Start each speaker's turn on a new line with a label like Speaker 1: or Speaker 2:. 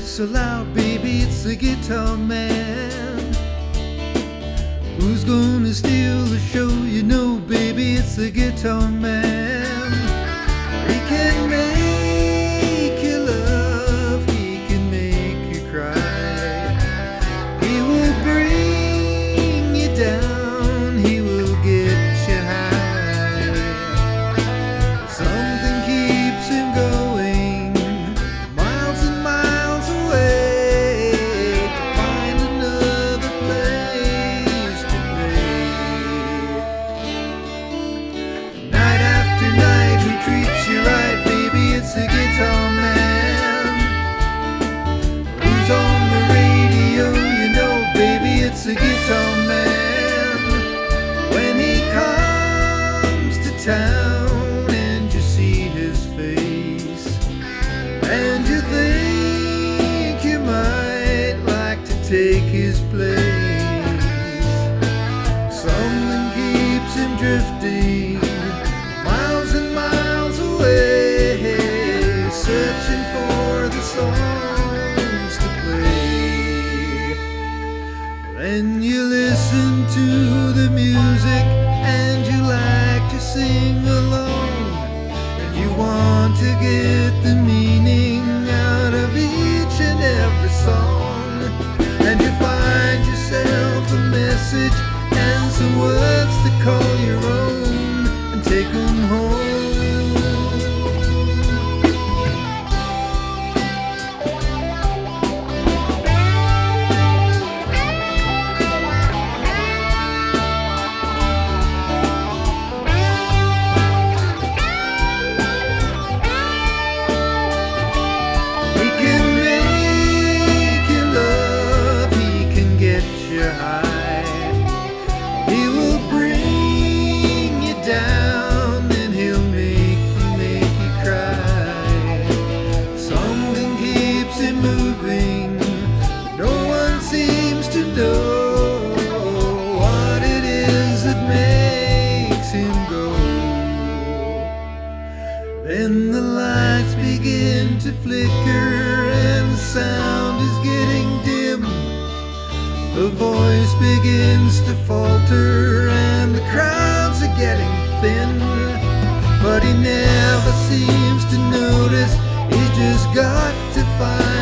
Speaker 1: so loud, baby, it's the guitar man. Who's gonna steal the show? You know, baby, it's the guitar man. He can make you love, he can make you cry. He will bring you down, he will get you high. Something keeps him going miles and miles away to find another place to play. Night after night, who treats you right, baby, it's the guitar man. Who's on the radio? You know, baby, it's the guitar man. When he comes to town and you see his face, and you think you might like to take his place, something keeps him drifting miles and miles away, searching for the songs to play. Then you listen to the music and you like to sing along, and you want to get the meaning out of each and every song, and you find yourself a message and some words to call your own and take them home. He can make you love, he can get you high. He will bring you down, and he'll make you cry. Something keeps him moving, but no one seems to know what it is that makes him go. Then the lights begin to flicker and the sound is getting dim. The voice begins to falter and the crowds are getting thin. But he never seems to notice, he's just got to find